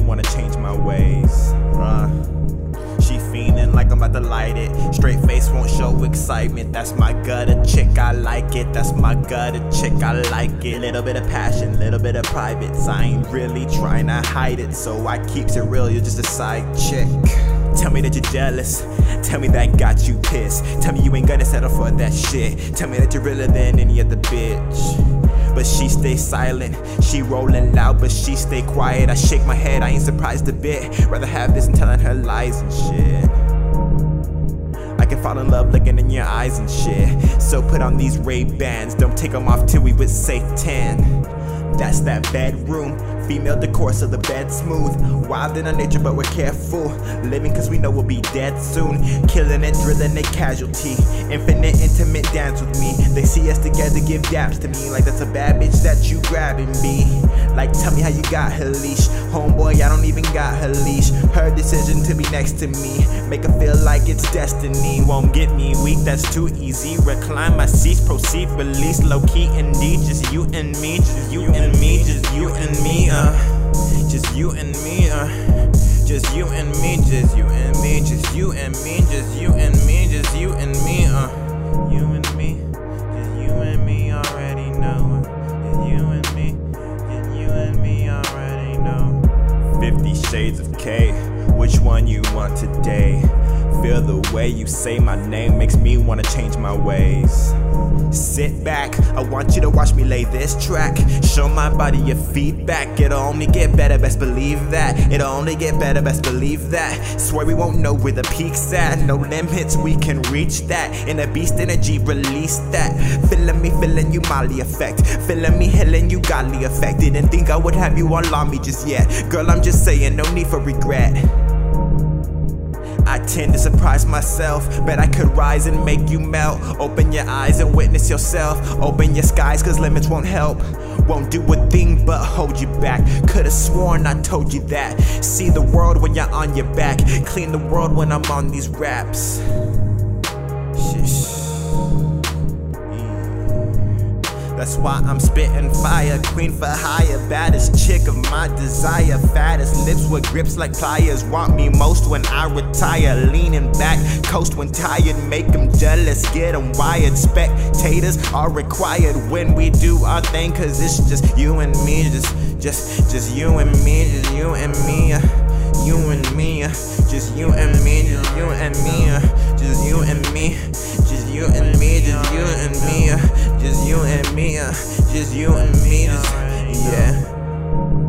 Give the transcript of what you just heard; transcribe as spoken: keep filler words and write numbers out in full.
wanna change my ways. uh. She fiendin' like I'm about to light it. Straight face won't show excitement. That's my gutter chick, I like it. That's my gutter chick, I like it. Little bit of passion, little bit of privates. I ain't really trying to hide it, so I keeps it real, you're just a side chick. Tell me that you're jealous, tell me that got you pissed. Tell me you ain't gonna settle for that shit. Tell me that you're realer than any other bitch. But she stay silent, she rolling loud, but she stay quiet. I shake my head, I ain't surprised a bit. Rather have this than telling her lies and shit. I can fall in love looking in your eyes and shit. So put on these Ray-Bans, don't take them off till we with Satan. That's that bedroom, female decor so the bed's smooth. Wild in our nature but we're careful, living cause we know we'll be dead soon. Killing it, drilling it, casualty. Infinite, intimate dance with me. They see us together, give daps to me. Like that's a bad bitch that you grabbing me. Like tell me how you got her leash. Homeboy, I don't even got her leash. Her decision to be next to me, make her feel like it's destiny. Won't get me weak, that's too easy. Recline my seats, proceed, release. Low-key indeed, just you and me. Just you and me, just you and me, uh Just you and me, uh Just you and me, just you and me. Just you and me, just you and me. Just you and me, uh You and me, just you and me already know. Just you and me, just you and me already know. Fifty Shades of K, which one you want today? Feel the way you say my name makes me wanna change my ways. Sit back, I want you to watch me lay this track. Show my body your feedback. It'll only get better, best believe that. It'll only get better, best believe that. Swear we won't know where the peak's at. No limits, we can reach that. In a beast energy, release that. Feeling me, feeling you, Molly effect. Feeling me, healing you, godly effect. Didn't think I would have you all on me just yet. Girl, I'm just saying, no need for regret. I tend to surprise myself, bet I could rise and make you melt. Open your eyes and witness yourself. Open your skies cause limits won't help. Won't do a thing but hold you back. Could've sworn I told you that. See the world when you're on your back. Clean the world when I'm on these raps. Shish. That's why I'm spitting fire, queen for hire, baddest chick of my desire, fattest lips with grips like pliers, want me most when I retire, leaning back, coast when tired, make them jealous, get them wired, spectators are required when we do our thing, cause it's just you and me, just, just, just you and me, just you and me, uh, you and me, uh, just you and me, just you and me, uh, just you and me, just you and me, just you and me, uh, just you and me, uh, just you and me, just, yeah.